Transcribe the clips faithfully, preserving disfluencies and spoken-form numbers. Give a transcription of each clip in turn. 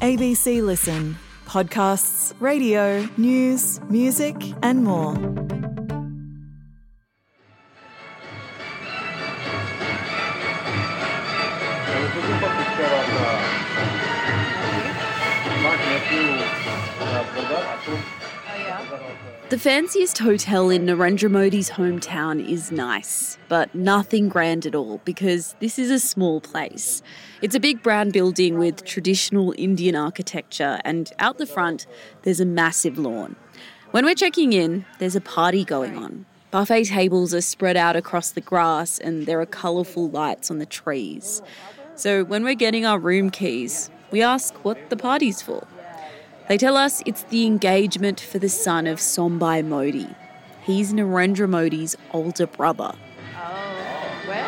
A B C Listen. Podcasts, radio, news, music and more. The fanciest hotel in Narendra Modi's hometown is nice, but nothing grand at all because this is a small place. It's a big brown building with traditional Indian architecture, and out the front there's a massive lawn. When we're checking in, there's a party going on. Buffet tables are spread out across the grass and there are colourful lights on the trees. So when we're getting our room keys, we ask what the party's for. They tell us it's the engagement for the son of Sombai Modi. He's Narendra Modi's older brother. Oh, where?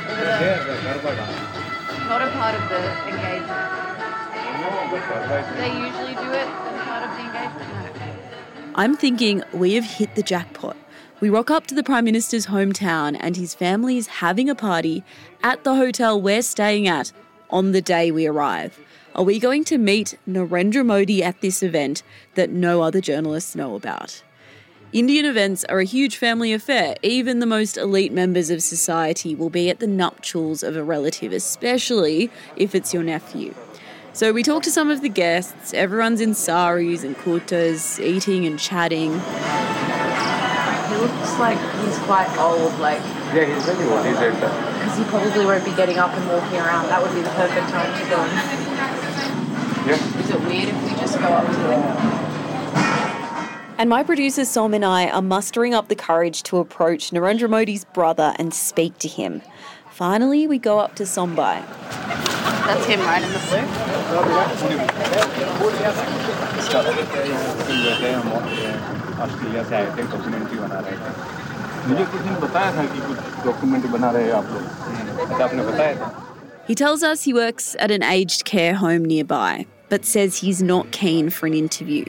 Not a part of the engagement. They usually do it as part of the engagement? No. I'm thinking we have hit the jackpot. We rock up to the Prime Minister's hometown and his family is having a party at the hotel we're staying at on the day we arrive. Are we going to meet Narendra Modi at this event that no other journalists know about? Indian events are a huge family affair. Even the most elite members of society will be at the nuptials of a relative, especially if it's your nephew. So we talk to some of the guests. Everyone's in saris and kurtas, eating and chatting. He looks like he's quite old, like... Yeah, he's very old. He's right there. Because he probably won't be getting up and walking around. That would be the perfect time to go. Yeah. Is it weird if we just go up to him? And my producer Som and I are mustering up the courage to approach Narendra Modi's brother and speak to him. Finally, we go up to Sombai. That's him, right, in the blue? He tells us he works at an aged care home nearby, but says he's not keen for an interview.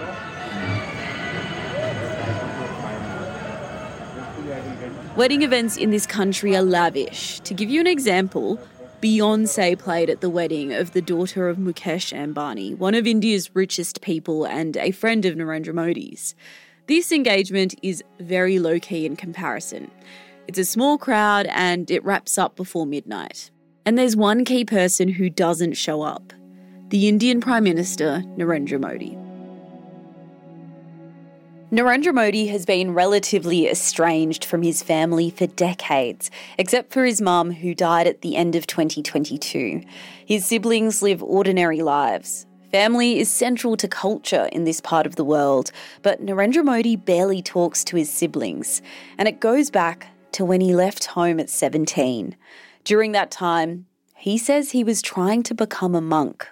Wedding events in this country are lavish. To give you an example, Beyoncé played at the wedding of the daughter of Mukesh Ambani, one of India's richest people and a friend of Narendra Modi's. This engagement is very low-key in comparison. It's a small crowd and it wraps up before midnight. And there's one key person who doesn't show up: the Indian Prime Minister, Narendra Modi. Narendra Modi has been relatively estranged from his family for decades, except for his mum, who died at the end of twenty twenty-two. His siblings live ordinary lives. Family is central to culture in this part of the world, but Narendra Modi barely talks to his siblings, and it goes back to when he left home at seventeen. During that time, he says he was trying to become a monk.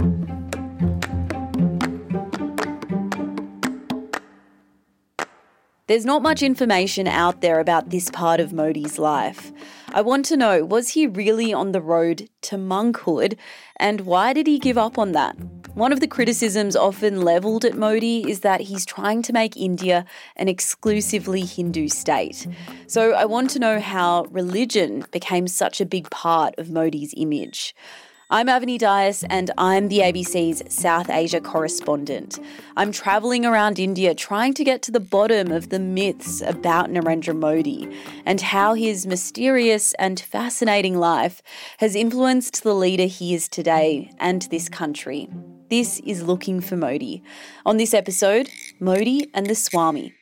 There's not much information out there about this part of Modi's life. I want to know, was he really on the road to monkhood, and why did he give up on that? One of the criticisms often levelled at Modi is that he's trying to make India an exclusively Hindu state. So I want to know how religion became such a big part of Modi's image. I'm Avani Dias and I'm the A B C's South Asia correspondent. I'm travelling around India trying to get to the bottom of the myths about Narendra Modi and how his mysterious and fascinating life has influenced the leader he is today and this country. This is Looking for Modi. On this episode, Modi and the Swami.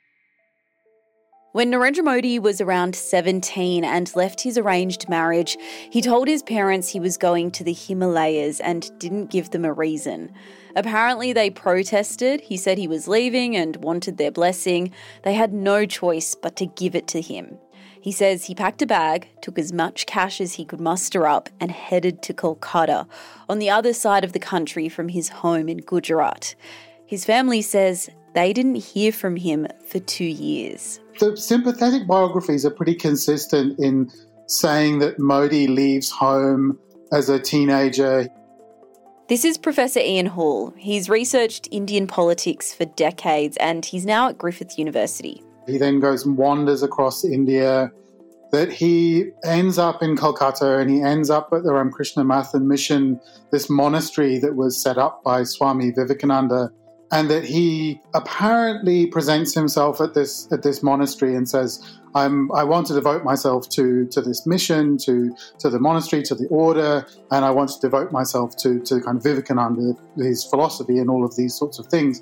When Narendra Modi was around seventeen and left his arranged marriage, he told his parents he was going to the Himalayas and didn't give them a reason. Apparently they protested. He said he was leaving and wanted their blessing. They had no choice but to give it to him. He says he packed a bag, took as much cash as he could muster up and headed to Kolkata, on the other side of the country from his home in Gujarat. His family says they didn't hear from him for two years. The sympathetic biographies are pretty consistent in saying that Modi leaves home as a teenager. This is Professor Ian Hall. He's researched Indian politics for decades and he's now at Griffith University. He then goes and wanders across India that he ends up in Kolkata and he ends up at the Ramakrishna Mathan Mission, this monastery that was set up by Swami Vivekananda, and that he apparently presents himself at this at this monastery and says, I'm, I want to devote myself to, to this mission, to, to the monastery, to the order, and I want to devote myself to, to kind of Vivekananda, his philosophy and all of these sorts of things.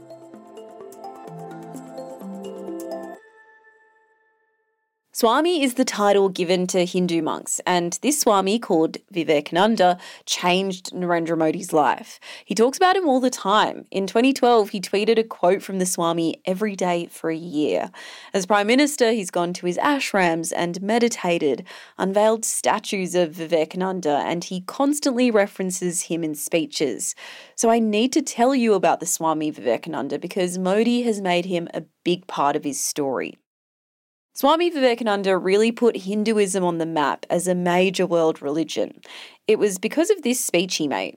Swami is the title given to Hindu monks, and this Swami, called Vivekananda, changed Narendra Modi's life. He talks about him all the time. In twenty twelve, he tweeted a quote from the Swami every day for a year. As Prime Minister, he's gone to his ashrams and meditated, unveiled statues of Vivekananda, and he constantly references him in speeches. So I need to tell you about the Swami Vivekananda because Modi has made him a big part of his story. Swami Vivekananda really put Hinduism on the map as a major world religion. It was because of this speech he made.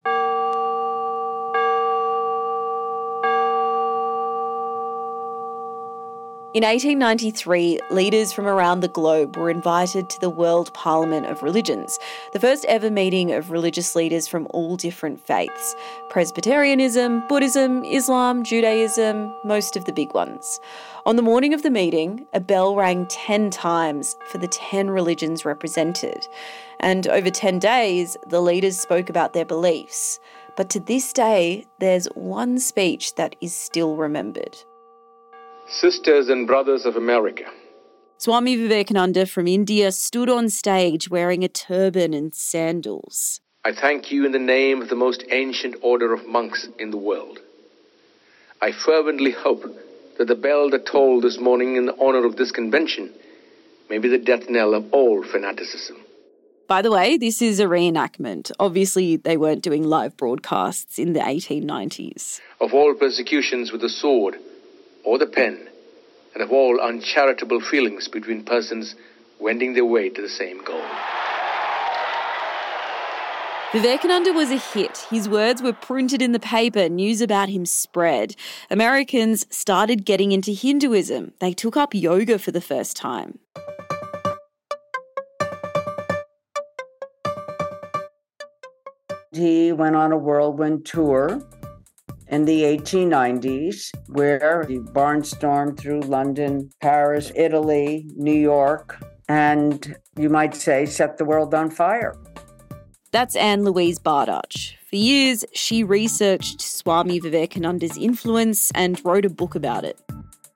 In eighteen ninety-three, leaders from around the globe were invited to the World Parliament of Religions, the first ever meeting of religious leaders from all different faiths: Presbyterianism, Buddhism, Islam, Judaism, most of the big ones. On the morning of the meeting, a bell rang ten times for the ten religions represented. And over ten days, the leaders spoke about their beliefs. But to this day, there's one speech that is still remembered. Sisters and brothers of America. Swami Vivekananda from India stood on stage wearing a turban and sandals. I thank you in the name of the most ancient order of monks in the world. I fervently hope that the bell that tolled this morning in honor of this convention may be the death knell of all fanaticism. By the way, this is a reenactment. Obviously, they weren't doing live broadcasts in the eighteen nineties. Of all persecutions with the sword or the pen, and of all uncharitable feelings between persons wending their way to the same goal. Vivekananda was a hit. His words were printed in the paper, news about him spread. Americans started getting into Hinduism. They took up yoga for the first time. He went on a whirlwind tour in the eighteen nineties, where he barnstormed through London, Paris, Italy, New York, and you might say set the world on fire. That's Anne Louise Bardach. For years, she researched Swami Vivekananda's influence and wrote a book about it.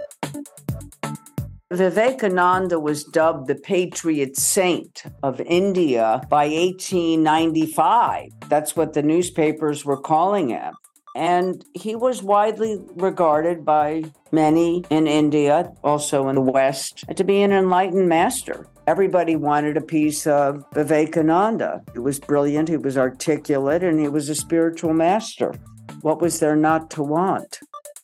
Vivekananda was dubbed the Patriot Saint of India by eighteen ninety-five. That's what the newspapers were calling him. And he was widely regarded by many in India, also in the West, to be an enlightened master. Everybody wanted a piece of Vivekananda. He was brilliant, he was articulate, and he was a spiritual master. What was there not to want?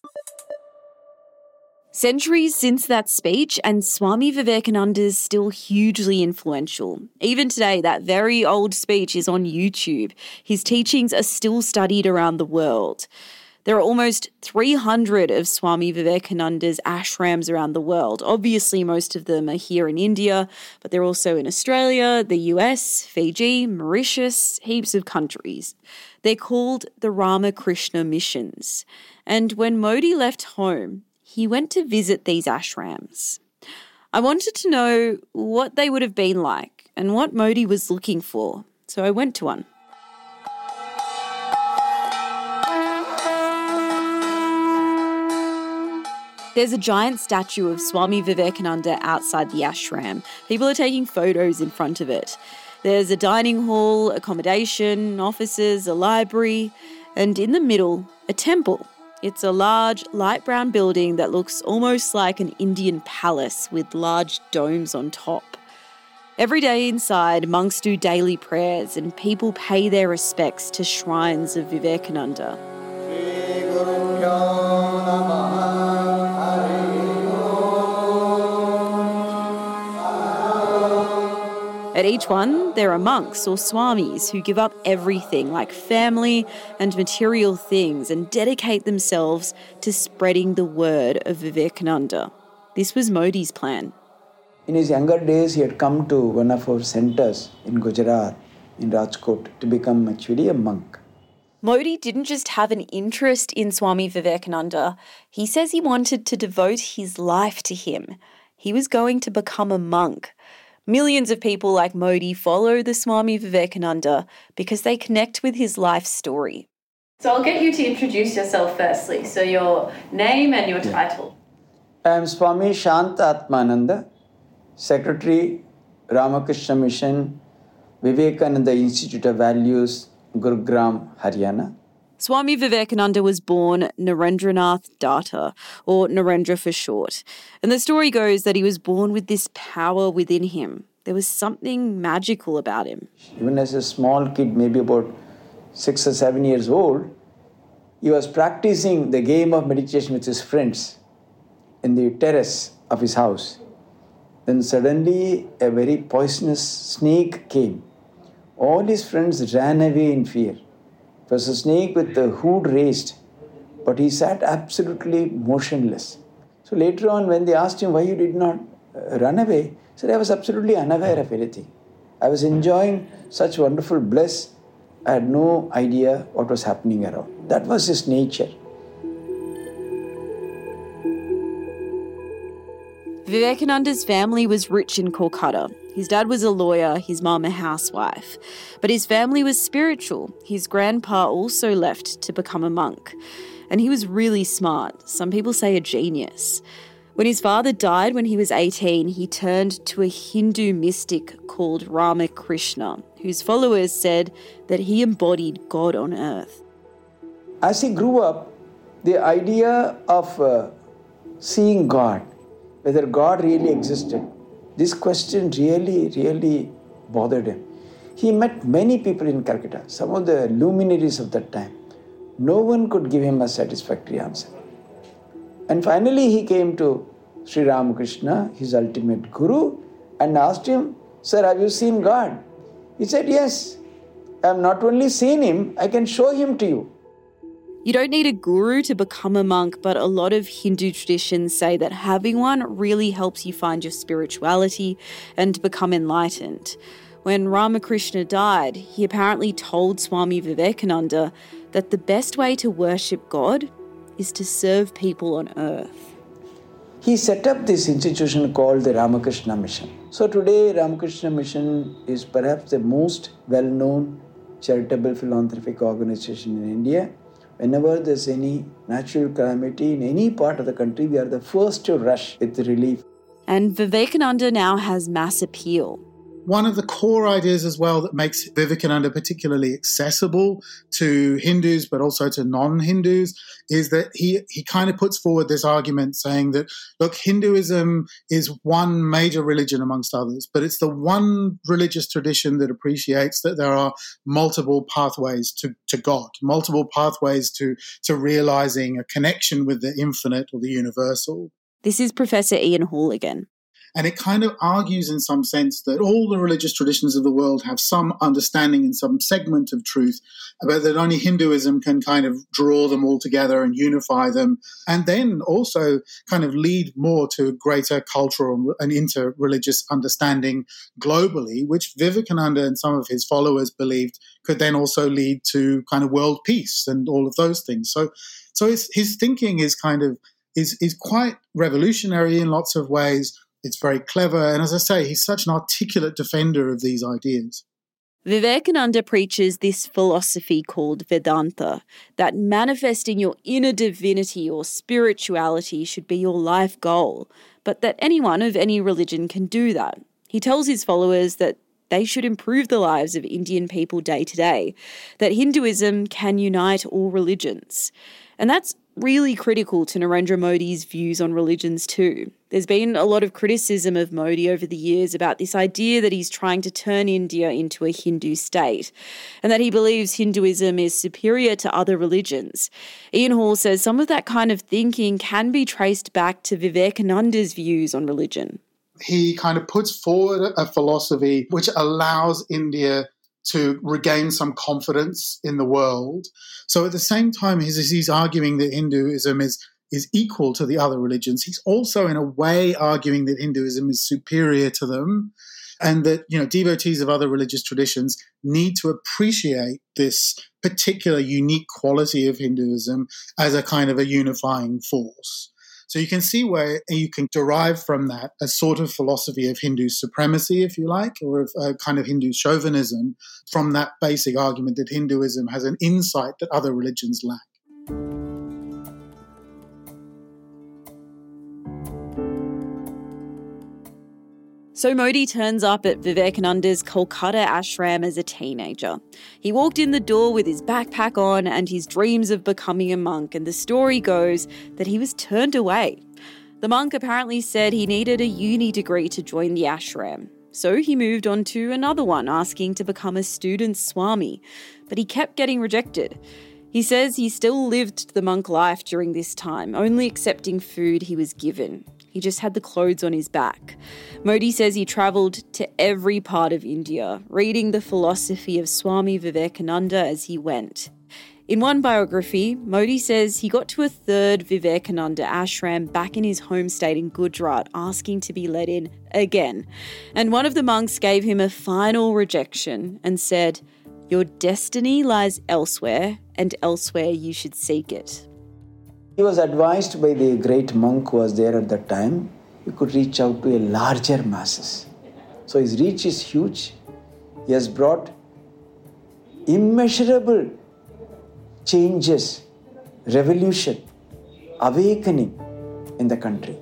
Centuries since that speech, and Swami Vivekananda is still hugely influential. Even today, that very old speech is on YouTube. His teachings are still studied around the world. There are almost three hundred of Swami Vivekananda's ashrams around the world. Obviously, most of them are here in India, but they're also in Australia, the U S, Fiji, Mauritius, heaps of countries. They're called the Ramakrishna Missions. And when Modi left home, he went to visit these ashrams. I wanted to know what they would have been like and what Modi was looking for, so I went to one. There's a giant statue of Swami Vivekananda outside the ashram. People are taking photos in front of it. There's a dining hall, accommodation, offices, a library, and in the middle, a temple. It's a large, light brown building that looks almost like an Indian palace with large domes on top. Every day inside, monks do daily prayers and people pay their respects to shrines of Vivekananda. At each one, there are monks or swamis who give up everything like family and material things and dedicate themselves to spreading the word of Vivekananda. This was Modi's plan. In his younger days, he had come to one of our centers in Gujarat, in Rajkot, to become actually a monk. Modi didn't just have an interest in Swami Vivekananda, he says he wanted to devote his life to him. He was going to become a monk. Millions of people like Modi follow the Swami Vivekananda because they connect with his life story. So I'll get you to introduce yourself firstly. So your name and your title. I am Swami Shanta Atmananda, Secretary, Ramakrishna Mission, Vivekananda Institute of Values, Gurugram, Haryana. Swami Vivekananda was born Narendranath Datta, or Narendra for short. And the story goes that he was born with this power within him. There was something magical about him. Even as a small kid, maybe about six or seven years old, he was practicing the game of meditation with his friends in the terrace of his house. Then suddenly a very poisonous snake came. All his friends ran away in fear. It was a snake with the hood raised, but he sat absolutely motionless. So later on, when they asked him why you did not uh, run away, he said, I was absolutely unaware of anything. I was enjoying such wonderful bliss. I had no idea what was happening around. That was his nature. Vivekananda's family was rich in Kolkata. His dad was a lawyer, his mum a housewife. But his family was spiritual. His grandpa also left to become a monk. And he was really smart. Some people say a genius. When his father died when he was eighteen, he turned to a Hindu mystic called Ramakrishna, whose followers said that he embodied God on earth. As he grew up, the idea of uh, seeing God, whether God really existed, this question really, really bothered him. He met many people in Calcutta, some of the luminaries of that time. No one could give him a satisfactory answer. And finally he came to Sri Ramakrishna, his ultimate guru, and asked him, Sir, have you seen God? He said, yes. I have not only seen him, I can show him to you. You don't need a guru to become a monk, but a lot of Hindu traditions say that having one really helps you find your spirituality and become enlightened. When Ramakrishna died, he apparently told Swami Vivekananda that the best way to worship God is to serve people on earth. He set up this institution called the Ramakrishna Mission. So today, Ramakrishna Mission is perhaps the most well-known charitable philanthropic organization in India. Whenever there's any natural calamity in any part of the country, we are the first to rush with relief. And Vivekananda now has mass appeal. One of the core ideas as well that makes Vivekananda particularly accessible to Hindus, but also to non-Hindus, is that he, he kind of puts forward this argument saying that, look, Hinduism is one major religion amongst others, but it's the one religious tradition that appreciates that there are multiple pathways to, to God, multiple pathways to, to realizing a connection with the infinite or the universal. This is Professor Ian Hall again. And it kind of argues in some sense that all the religious traditions of the world have some understanding and some segment of truth, but that only Hinduism can kind of draw them all together and unify them, and then also kind of lead more to greater cultural and inter-religious understanding globally, which Vivekananda and some of his followers believed could then also lead to kind of world peace and all of those things. So, so his, his thinking is kind of is is quite revolutionary in lots of ways. It's very clever. And as I say, he's such an articulate defender of these ideas. Vivekananda preaches this philosophy called Vedanta, that manifesting your inner divinity or spirituality should be your life goal, but that anyone of any religion can do that. He tells his followers that they should improve the lives of Indian people day to day, that Hinduism can unite all religions. And that's really critical to Narendra Modi's views on religions too. There's been a lot of criticism of Modi over the years about this idea that he's trying to turn India into a Hindu state and that he believes Hinduism is superior to other religions. Ian Hall says some of that kind of thinking can be traced back to Vivekananda's views on religion. He kind of puts forward a philosophy which allows India to regain some confidence in the world. So at the same time, he's, he's arguing that Hinduism is is equal to the other religions, he's also in a way arguing that Hinduism is superior to them, and that, you know, devotees of other religious traditions need to appreciate this particular unique quality of Hinduism as a kind of a unifying force. So you can see where you can derive from that a sort of philosophy of Hindu supremacy, if you like, or of a kind of Hindu chauvinism from that basic argument that Hinduism has an insight that other religions lack. So Modi turns up at Vivekananda's Kolkata ashram as a teenager. He walked in the door with his backpack on and his dreams of becoming a monk, and the story goes that he was turned away. The monk apparently said he needed a uni degree to join the ashram. So he moved on to another one, asking to become a student Swami, but he kept getting rejected. He says he still lived the monk life during this time, only accepting food he was given. He just had the clothes on his back. Modi says he travelled to every part of India, reading the philosophy of Swami Vivekananda as he went. In one biography, Modi says he got to a third Vivekananda ashram back in his home state in Gujarat, asking to be let in again. And one of the monks gave him a final rejection and said, "Your destiny lies elsewhere, and elsewhere you should seek it." He was advised by the great monk who was there at that time, he could reach out to a larger masses. So his reach is huge. He has brought immeasurable changes, revolution, awakening in the country.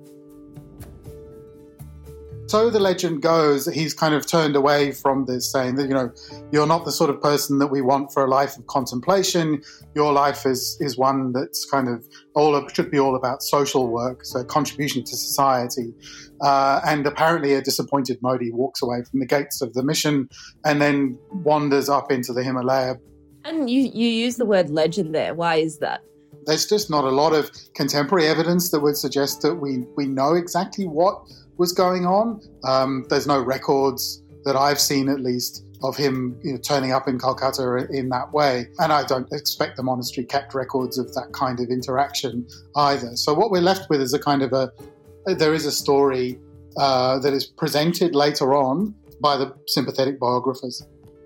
So the legend goes that he's kind of turned away from this, saying that, you know, you're not the sort of person that we want for a life of contemplation. Your life is is one that's kind of all should be all about social work, so contribution to society. Uh, and apparently a disappointed Modi walks away from the gates of the mission and then wanders up into the Himalaya. And you, you use the word legend there. Why is that? There's just not a lot of contemporary evidence that would suggest that we, we know exactly what was going on. Um, there's no records that I've seen, at least, of him, you know, turning up in Calcutta in that way. And I don't expect the monastery kept records of that kind of interaction either. So what we're left with is a kind of a, there is a story uh, that is presented later on by the sympathetic biographers.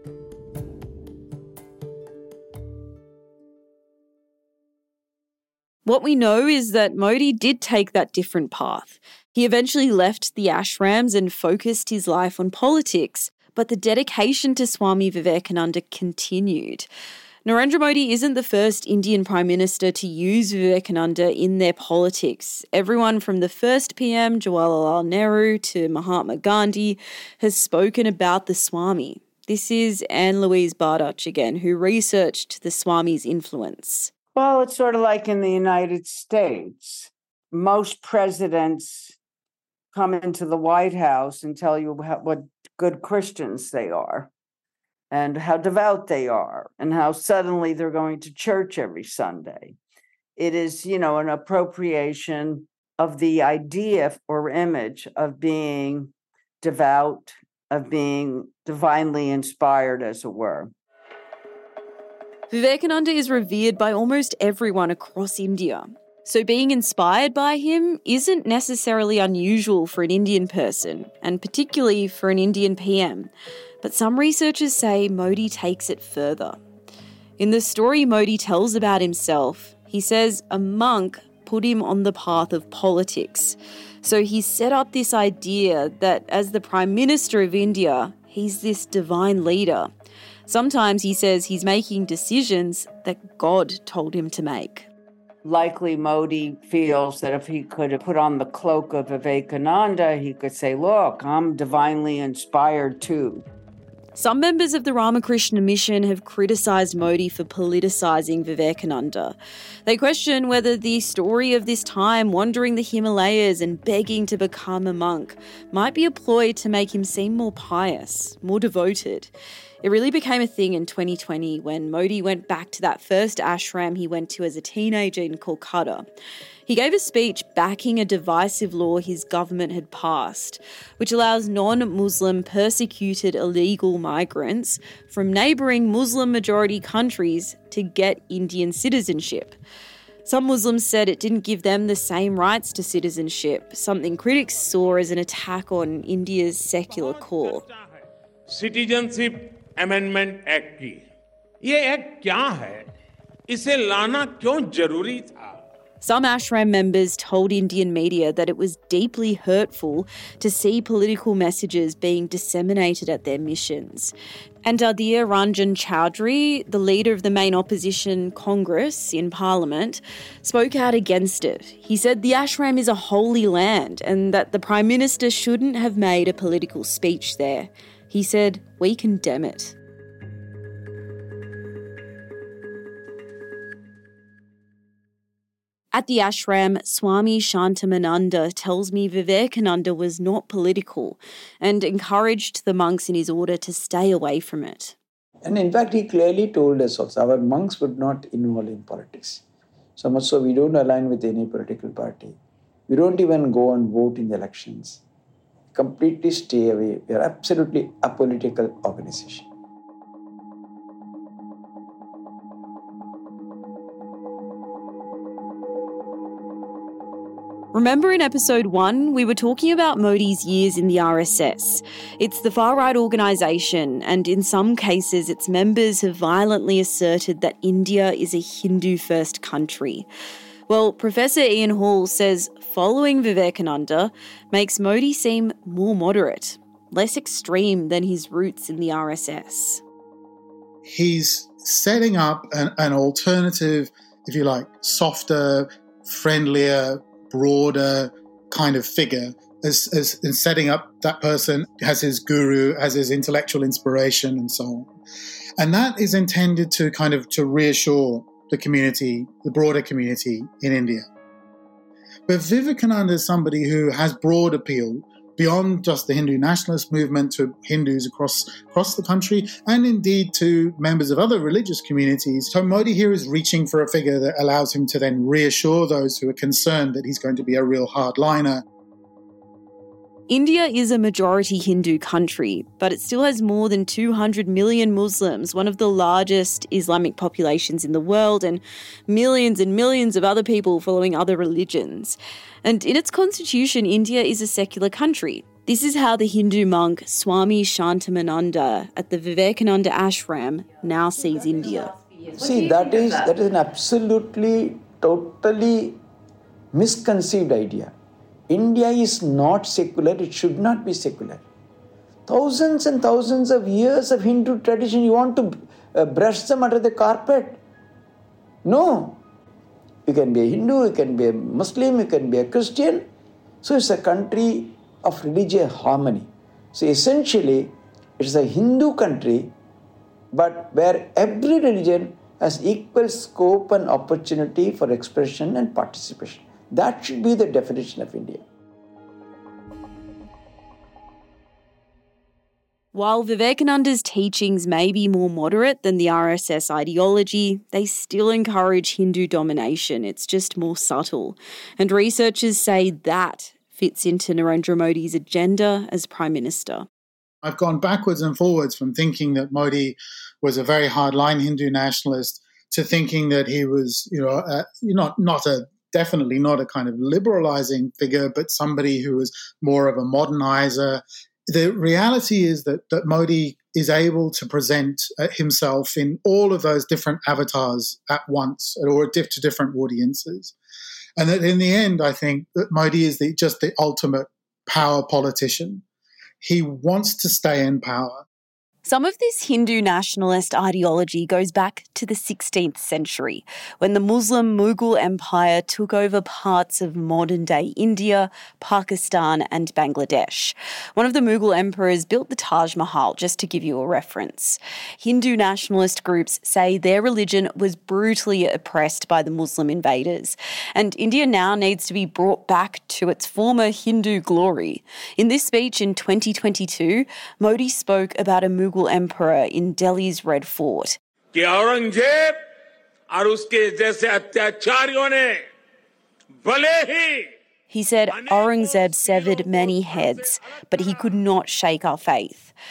What we know is that Modi did take that different path. He eventually left the ashrams and focused his life on politics, but the dedication to Swami Vivekananda continued. Narendra Modi isn't the first Indian Prime Minister to use Vivekananda in their politics. Everyone from the first P M, Jawaharlal Nehru, to Mahatma Gandhi has spoken about the Swami. This is Anne Louise Bardach again, who researched the Swami's influence. Well, it's sort of like in the United States. Most presidents come into the White House and tell you how, what good Christians they are and how devout they are and how suddenly they're going to church every Sunday. It is, you know, an appropriation of the idea or image of being devout, of being divinely inspired, as it were. Vivekananda is revered by almost everyone across India. So being inspired by him isn't necessarily unusual for an Indian person, and particularly for an Indian P M. But some researchers say Modi takes it further. In the story Modi tells about himself, he says a monk put him on the path of politics. So he set up this idea that as the Prime Minister of India, he's this divine leader. Sometimes he says he's making decisions that God told him to make. Likely Modi feels that if he could put on the cloak of Vivekananda, he could say, look, I'm divinely inspired too. Some members of the Ramakrishna Mission have criticised Modi for politicising Vivekananda. They question whether the story of this time wandering the Himalayas and begging to become a monk might be a ploy to make him seem more pious, more devoted. It really became a thing in twenty twenty when Modi went back to that first ashram he went to as a teenager in Kolkata. He gave a speech backing a divisive law his government had passed, which allows non-Muslim persecuted illegal migrants from neighbouring Muslim-majority countries to get Indian citizenship. Some Muslims said it didn't give them the same rights to citizenship, something critics saw as an attack on India's secular core. Citizenship Amendment Act की ये act क्या है? इसे लाना क्यों जरूरी था? Some ashram members told Indian media that it was deeply hurtful to see political messages being disseminated at their missions. And Adhir Ranjan Chowdhury, the leader of the main opposition Congress in Parliament, spoke out against it. He said the ashram is a holy land and that the Prime Minister shouldn't have made a political speech there. He said, "We condemn it." At the ashram, Swami Shantamananda tells me Vivekananda was not political and encouraged the monks in his order to stay away from it. And in fact, he clearly told us also, our monks would not involve in politics. So much so we don't align with any political party. We don't even go and vote in the elections. Completely stay away. We are absolutely apolitical organization. Remember in episode one, we were talking about Modi's years in the R S S. It's the far-right organisation, and in some cases its members have violently asserted that India is a Hindu-first country. Well, Professor Ian Hall says following Vivekananda makes Modi seem more moderate, less extreme than his roots in the R S S. He's setting up an, an alternative, if you like, softer, friendlier, broader kind of figure as, as in setting up that person as his guru, as his intellectual inspiration and so on. And that is intended to kind of to reassure the community, the broader community in India. But Vivekananda is somebody who has broad appeal beyond just the Hindu nationalist movement to Hindus across, across the country and indeed to members of other religious communities. So Modi here is reaching for a figure that allows him to then reassure those who are concerned that he's going to be a real hardliner. India is a majority Hindu country, but it still has more than two hundred million Muslims, one of the largest Islamic populations in the world, and millions and millions of other people following other religions. And in its constitution, India is a secular country. This is how the Hindu monk Swami Shantamananda at the Vivekananda Ashram now sees India. See, that is, that is an absolutely, totally misconceived idea. India is not secular, it should not be secular. Thousands and thousands of years of Hindu tradition, you want to uh, brush them under the carpet? No. You can be a Hindu, you can be a Muslim, you can be a Christian. So it's a country of religious harmony. So essentially, it's a Hindu country, but where every religion has equal scope and opportunity for expression and participation. That should be the definition of India. While Vivekananda's teachings may be more moderate than the R S S ideology, they still encourage Hindu domination. It's just more subtle. And researchers say that fits into Narendra Modi's agenda as Prime Minister. I've gone backwards and forwards from thinking that Modi was a very hardline Hindu nationalist to thinking that he was, you know, uh, not not a definitely not a kind of liberalizing figure, but somebody who was more of a modernizer. The reality is that, that Modi is able to present uh, himself in all of those different avatars at once or to different audiences. And that in the end, I think that Modi is the, just the ultimate power politician. He wants to stay in power. Some of this Hindu nationalist ideology goes back to the sixteenth century, when the Muslim Mughal Empire took over parts of modern-day India, Pakistan and Bangladesh. One of the Mughal emperors built the Taj Mahal, just to give you a reference. Hindu nationalist groups say their religion was brutally oppressed by the Muslim invaders, and India now needs to be brought back to its former Hindu glory. In this speech in twenty twenty-two, Modi spoke about a Mughal emperor in Delhi's Red Fort. कि औरंगजेब और उसके जैसे अत्याचारियों ने भले ही He said Aurangzeb severed many heads, but he could not shake our faith.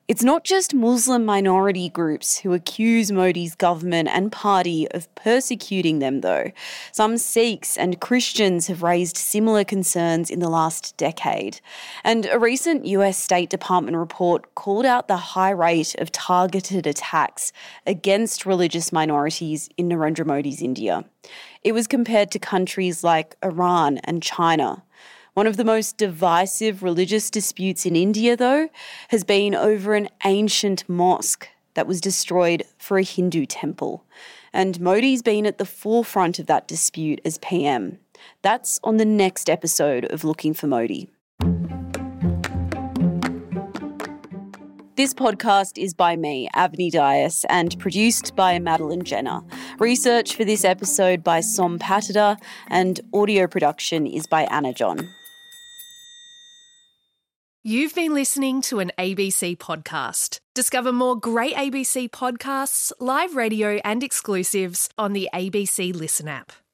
It's not just Muslim minority groups who accuse Modi's government and party of persecuting them, though. Some Sikhs and Christians have raised similar concerns in the last decade. And a recent U S State Department report called out the high rate of targeted attacks against religious minorities in Narendra Modi's India. It was compared to countries like Iran and China. One of the most divisive religious disputes in India, though, has been over an ancient mosque that was destroyed for a Hindu temple. And Modi's been at the forefront of that dispute as P M. That's on the next episode of Looking for Modi. This podcast is by me, Avni Dias, and produced by Madeline Jenner. Research for this episode by Som Patada, and audio production is by Anna John. You've been listening to an A B C podcast. Discover more great A B C podcasts, live radio and exclusives on the A B C Listen app.